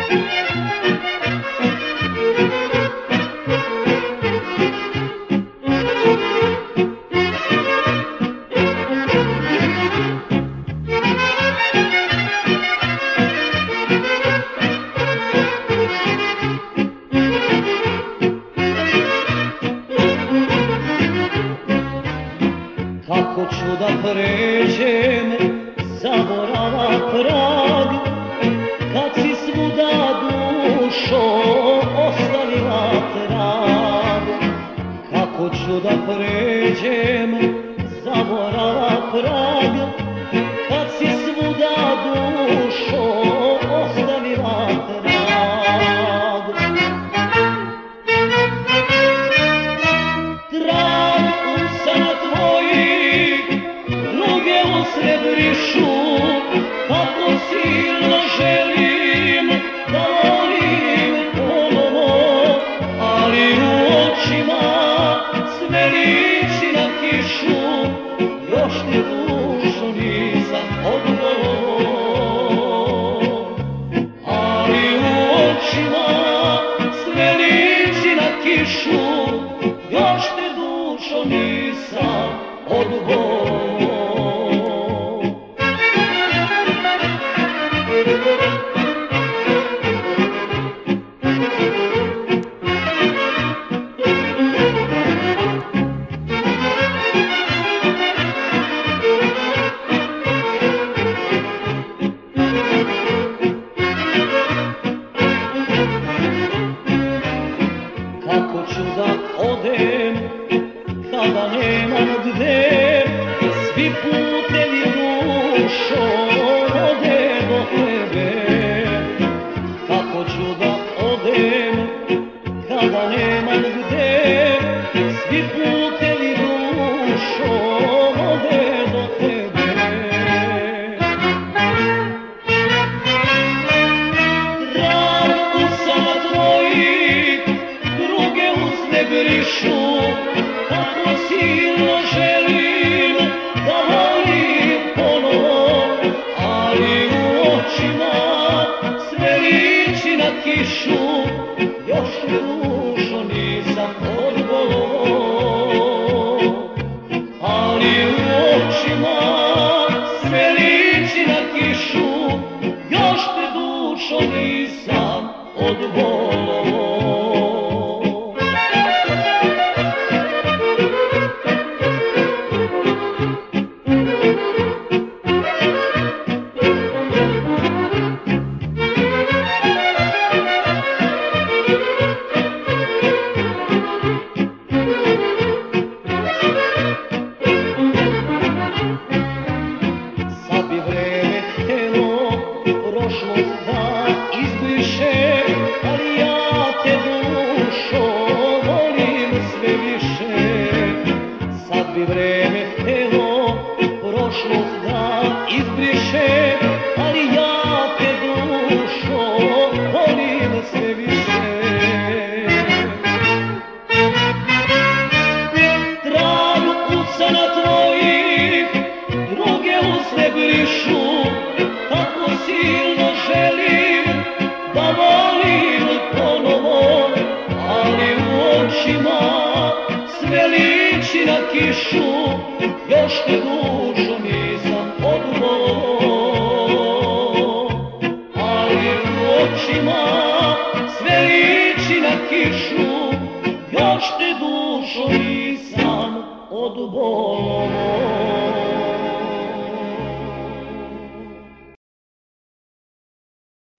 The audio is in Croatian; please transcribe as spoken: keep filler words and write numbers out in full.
Kako ću da pređem zaborava prag, kad si svuda dušo ostavila trag. Kako ću da pređem zaborava prag, kad si svuda dušo ostavila trag. Trag usana tvojih ruge usred brišu, kako silno želim da volim ponovo, ali u očima sve liči na kišu, još ti dušo nisam odgovorio. Ali u očima sve liči na kišu, još ti dušo nisam odgovorio. Kako ću da odem kada nemam gde, svi putevi dušo vode do tebe. Kako ću da odem kada nemam gde, svi putevi dušo vode do tebe. Trag usana tvojih druge usne brišu, kako silno želim da volim ponovo, ali u očima sve liči na kišu, još mi dušo nisam odgovorio. Ali u očima sve liči na kišu, još te dušo nisam odgovorio. Sad bi vreme htelo prošlost da izbriše, ali ja te dušo volim sve više. Sad bi vreme htelo prošlost da izbriše, ali ja te dušo volim sve više. Trag usana tvojih druge usne brišu, kako silno želim da volim ponovo, ali u očima sve liči na kišu, još te dušo nisam odgovorio. Ali u očima sve liči na kišu, još te dušo nisam odgovorio.